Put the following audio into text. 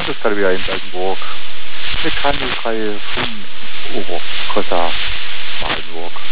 It's gotta be in Edinburgh. They can use high from over because my walk.